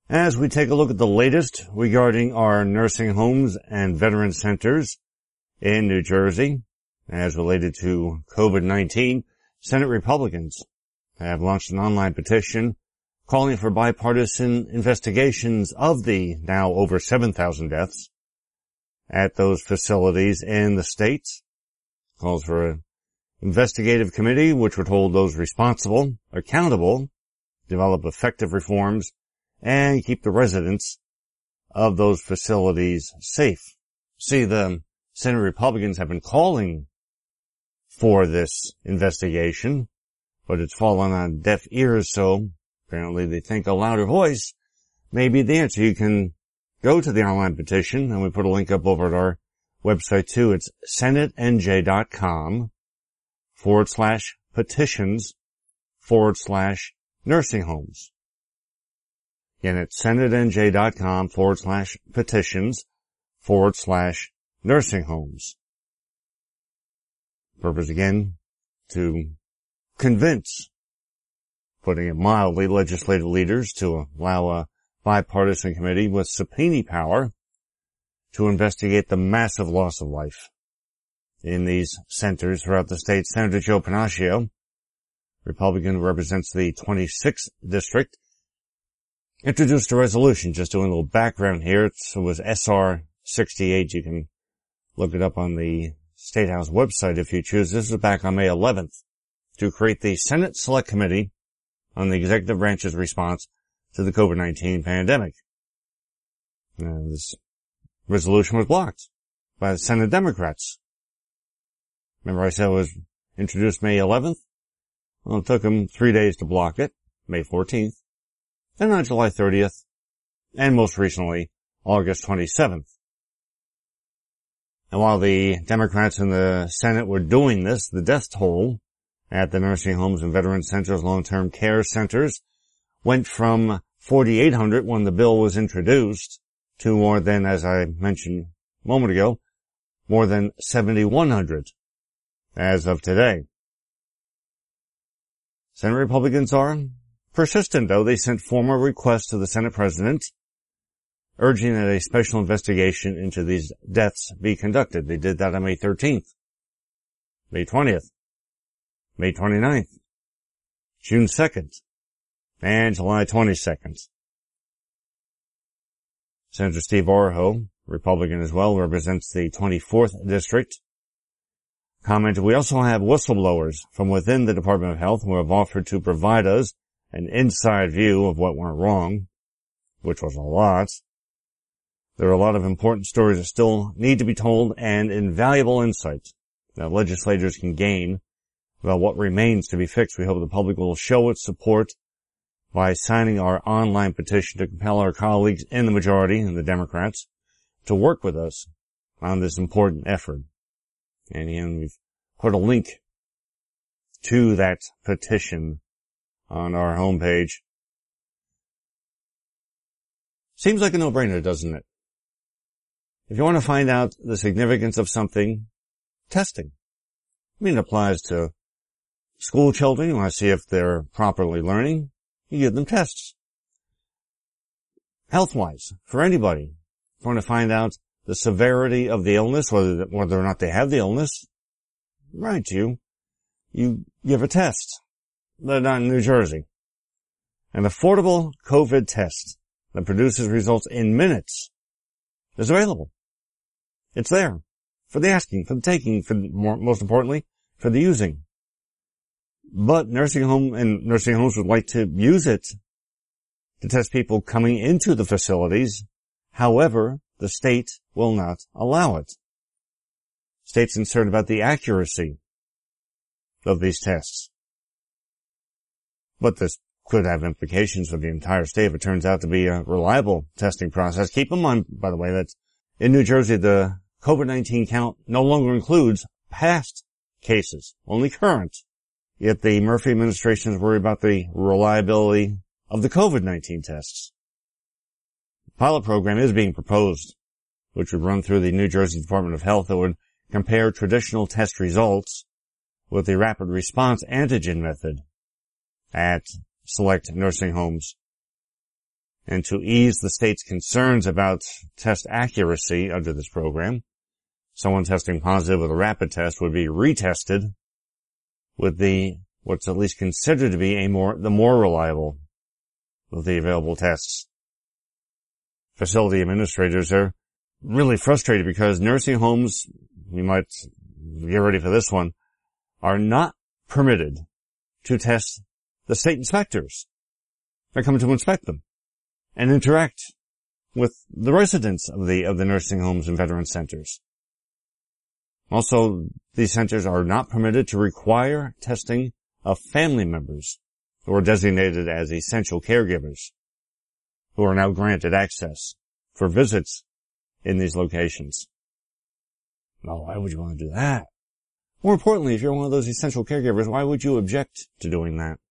As we take a look at the latest regarding our nursing homes and veteran centers in New Jersey, as related to COVID-19, Senate Republicans have launched an online petition calling for bipartisan investigations of the now over 7,000 deaths at those facilities in the states. Calls for an investigative committee which would hold those responsible accountable, develop effective reforms, and keep the residents of those facilities safe. See, the Senate Republicans have been calling for this investigation, but it's fallen on deaf ears, so apparently they think a louder voice may be the answer. You can go to the online petition, and we put a link up over at our website too. It's senatenj.com/petitions/nursing homes. Again, it's senatenj.com/petitions/nursing homes. Purpose again, to convince, putting it mildly, legislative leaders to allow a bipartisan committee with subpoena power to investigate the massive loss of life in these centers throughout the state. Senator Joe Pannaccio, Republican who represents the 26th district, introduced a resolution. Just doing a little background here. It was SR 68. You can look it up on the State House website if you choose. This was back on May 11th to create the Senate Select Committee on the executive branch's response to the COVID-19 pandemic. This resolution was blocked by the Senate Democrats. Remember I said it was introduced May 11th? Well, it took them 3 days to block it, May 14th, then on July 30th, and most recently, August 27th. And while the Democrats in the Senate were doing this, the death toll at the nursing homes and veteran centers, long-term care centers, went from 4,800 when the bill was introduced to more than, as I mentioned a moment ago, more than 7,100 as of today. Senate Republicans are persistent, though. They sent formal requests to the Senate President urging that a special investigation into these deaths be conducted. They did that on May 13th, May 20th, May 29th, June 2nd, and July 22nd. Senator Steve Oraho, Republican as well, represents the 24th district, commented, "We also have whistleblowers from within the Department of Health who have offered to provide us an inside view of what went wrong," which was a lot. "There are a lot of important stories that still need to be told and invaluable insight that legislators can gain about what remains to be fixed. We hope the public will show its support by signing our online petition to compel our colleagues in the majority and the Democrats to work with us on this important effort." And again, we've put a link to that petition on our homepage. Seems like a no-brainer, doesn't it? If you want to find out the significance of something, testing. I mean, it applies to school children. You want to see if they're properly learning, you give them tests. Health-wise, for anybody, if you want to find out the severity of the illness, whether or not they have the illness, right, you give a test. But not in New Jersey. An affordable COVID test that produces results in minutes is available. It's there for the asking, for the taking, most importantly, for the using. But nursing homes would like to use it to test people coming into the facilities. However, the state will not allow it. State's concerned about the accuracy of these tests. But this could have implications for the entire state if it turns out to be a reliable testing process. Keep in mind, by the way, that in New Jersey, the COVID-19 count no longer includes past cases, only current. Yet the Murphy administration is worried about the reliability of the COVID-19 tests. The pilot program is being proposed, which would run through the New Jersey Department of Health that would compare traditional test results with the rapid response antigen method at select nursing homes. And to ease the state's concerns about test accuracy under this program, someone testing positive with a rapid test would be retested with what's at least considered to be the more reliable of the available tests. Facility administrators are really frustrated because nursing homes, you might get ready for this one, are not permitted to test the state inspectors that come to inspect them and interact with the residents of the nursing homes and veteran centers. Also, these centers are not permitted to require testing of family members who are designated as essential caregivers, who are now granted access for visits in these locations. Now, why would you want to do that? More importantly, if you're one of those essential caregivers, why would you object to doing that?